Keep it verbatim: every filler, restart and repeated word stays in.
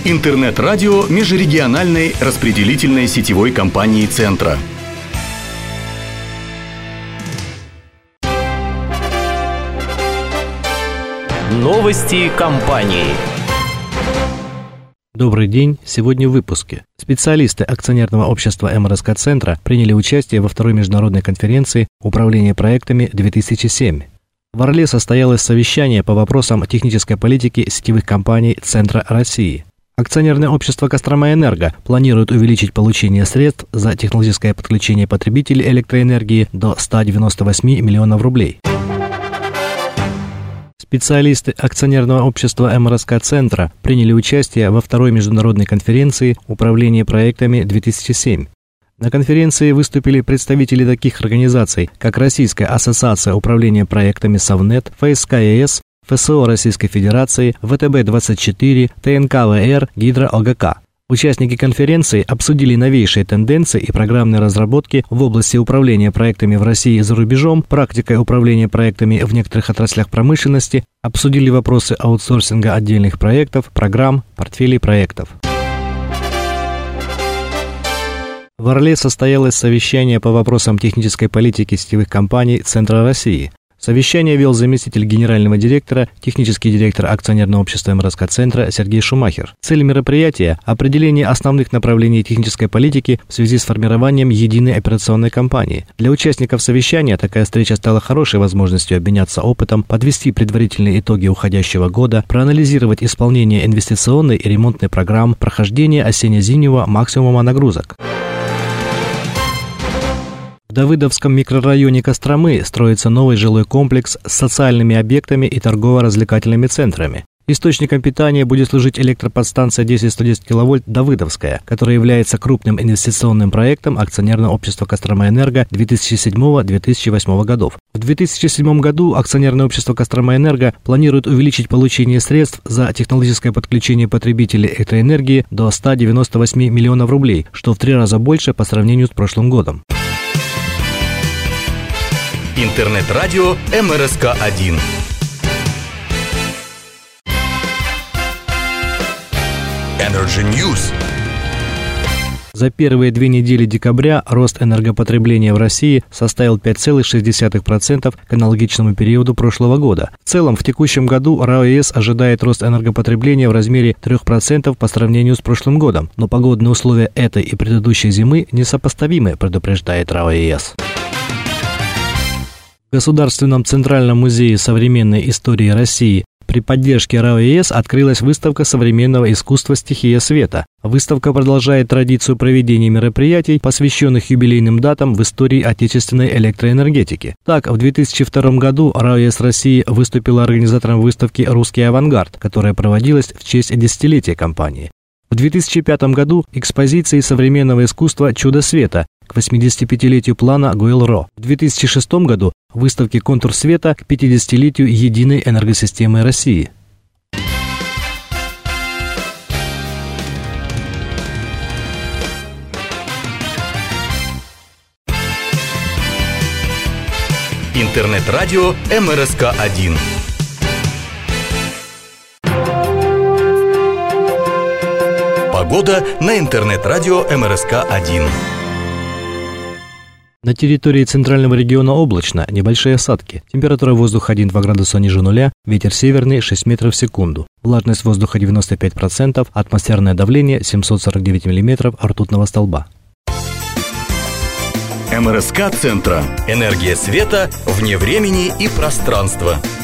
Интернет-радио межрегиональной распределительной сетевой компании «Центра». Новости компании. Добрый день. Сегодня в выпуске. Специалисты акционерного общества эм эр эс ка «Центра» приняли участие во второй международной конференции «Управление проектами-две тысячи семь». В Орле состоялось совещание по вопросам технической политики сетевых компаний «Центра России». Акционерное общество «Кострома-Энерго» планирует увеличить получение средств за технологическое подключение потребителей электроэнергии до ста девяноста восьми миллионов рублей. Специалисты акционерного общества эм эр эс ка «Центра» приняли участие во второй международной конференции «Управление проектами-две тысячи семь». На конференции выступили представители таких организаций, как Российская ассоциация управления проектами «Совнет», эф эс ка е эс, эф эс о Российской Федерации, вэ тэ бэ двадцать четыре, тэ эн ка вэ эр, Гидро о гэ ка. Участники конференции обсудили новейшие тенденции и программные разработки в области управления проектами в России и за рубежом, практикой управления проектами в некоторых отраслях промышленности, обсудили вопросы аутсорсинга отдельных проектов, программ, портфелей проектов. В Орле состоялось совещание по вопросам технической политики сетевых компаний «Центра России». Совещание вел заместитель генерального директора, технический директор акционерного общества эм эр эс ка «Центра» Сергей Шумахер. Цель мероприятия – определение основных направлений технической политики в связи с формированием единой операционной компании. Для участников совещания такая встреча стала хорошей возможностью обменяться опытом, подвести предварительные итоги уходящего года, проанализировать исполнение инвестиционной и ремонтной программ, прохождение осенне-зимнего максимума нагрузок. В Давыдовском микрорайоне Костромы строится новый жилой комплекс с социальными объектами и торгово-развлекательными центрами. Источником питания будет служить электроподстанция десять сто десять киловольт «Давыдовская», которая является крупным инвестиционным проектом акционерного общества «Кострома-Энерго» две тысячи седьмого — две тысячи восьмого годов. В две тысячи седьмом году акционерное общество «Кострома-Энерго» планирует увеличить получение средств за технологическое подключение потребителей электроэнергии до ста девяноста восьми миллионов рублей, что в три раза больше по сравнению с прошлым годом. Интернет-радио эм эр эс ка один. Energy News. За первые две недели декабря рост энергопотребления в России составил пять целых шесть десятых процента к аналогичному периоду прошлого года. В целом, в текущем году РАО ЕС ожидает рост энергопотребления в размере трех процентов по сравнению с прошлым годом, но погодные условия этой и предыдущей зимы несопоставимы, предупреждает РАО ЕС. В Государственном Центральном музее современной истории России при поддержке РАО ЕС открылась выставка современного искусства «Стихия света». Выставка продолжает традицию проведения мероприятий, посвященных юбилейным датам в истории отечественной электроэнергетики. Так, в две тысячи втором году РАО ЕС России выступила организатором выставки «Русский авангард», которая проводилась в честь десятилетия компании. В две тысячи пятом году экспозиции современного искусства «Чудо света» к восьмидесятипятилетию плана Гойл-Ро. В две тысячи шестом году выставки «Контур света» к пятидесятилетию единой энергосистемы России. Интернет-радио эм эр эс ка один. Погода на интернет-радио эм эр эс ка один. На территории центрального региона облачно, небольшие осадки. Температура воздуха один-два градуса ниже нуля, ветер северный шесть метров в секунду. Влажность воздуха девяносто пять процентов, атмосферное давление семьсот сорок девять миллиметров ртутного столба. эм эр эс ка «Центра». Энергия света вне времени и пространства.